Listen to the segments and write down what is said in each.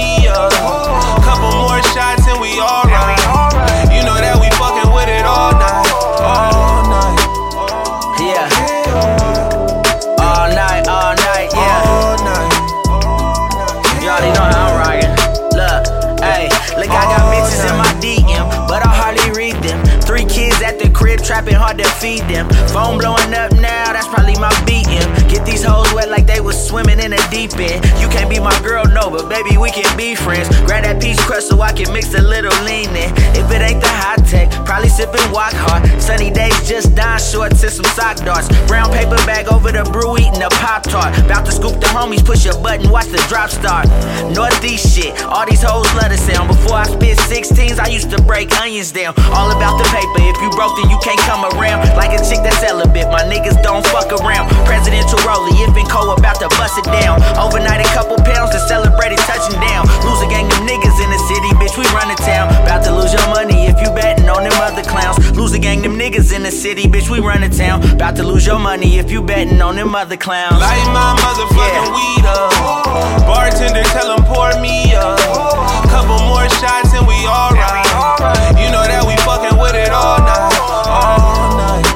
me up. Couple more shots and we alright. You know that we fucking with it all night. All night. Yeah. All night, yeah. All night. You already know how I'm rockin'. Look, ayy, look, I got bitches in my DM, but I hardly read them. 3 kids at the crib, trapping hard to feed them. Phone blowing up now, that's probably my BM. Get these hoes wet like they was swimming in the deep end. You can't be my girl, no, but baby, we can be friends. Grab that peach crust so I can mix a little lean in. If it ain't the high tech, probably sipping walk hard. Sunny days, just dine shorts and some sock darts. Brown paper bag over the brew, eating a Pop-Tart. Bout to scoop the homies, push a button, watch the drop start. Northeast shit, all these hoes love the sound. Before I spit 16s, I used to break onions down. All about the paper, if you broke then you can't come around. Like a chick that's celibate, my niggas don't fuck around. Presidential rollie, if and co about to bust it down. Overnight a couple pounds to celebrate it touching down. Lose a gang of niggas in the city, bitch, we run the town. About to lose your money if you betting on them other clowns. Lose a gang of niggas in the city, bitch, we run the town. About to lose your money if you betting on them other clowns. Light my motherfucking weed up. Bartender, tell him pour me up. Couple more shots and we alright. You know that we fucking with it all night. All night.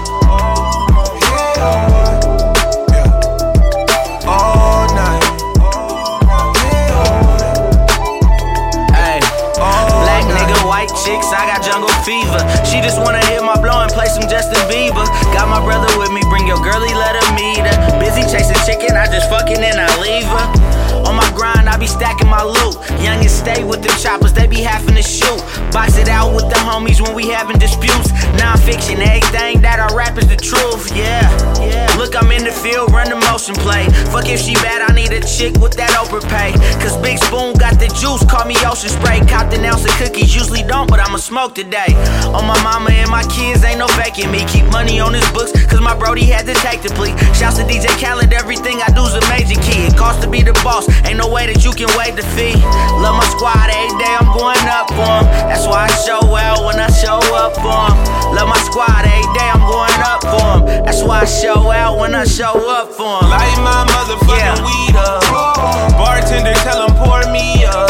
All night. Hey, black nigga, white chicks, I got jungle fever. She just wanna hit my blow and play some Justin Bieber. Got my brother with me, bring your girlie, let her meet her. Busy chasing chicken, I just fucking and I leave her. On my grind, I be stacking my loot. Young and stay with them choppers, they be having to shoot. Box it out with the homies when we having disputes. Non-fiction, everything that I rap is the truth, yeah. Look, I'm in the field, run the motion play. Fuck if she bad, I need a chick with that Oprah pay. Cause Big Spoon got the juice, call me Ocean Spray. Copped an ounce of cookies, usually don't, but I'ma smoke today. On my mama and my kids, ain't no faking me. Keep money on his books, cause my brody had to take the plea. Shouts to DJ Khaled, everything I do's a major key. It costs to be the boss, ain't no way that you can waive the fee. Love my squad, every day I'm going up for 'em. That's why I show out when I show up for 'em. Love my squad, every day I'm going up for 'em. That's why I show out when I show up for 'em. Light my motherfucking weed up. Bartender, tell him pour me up.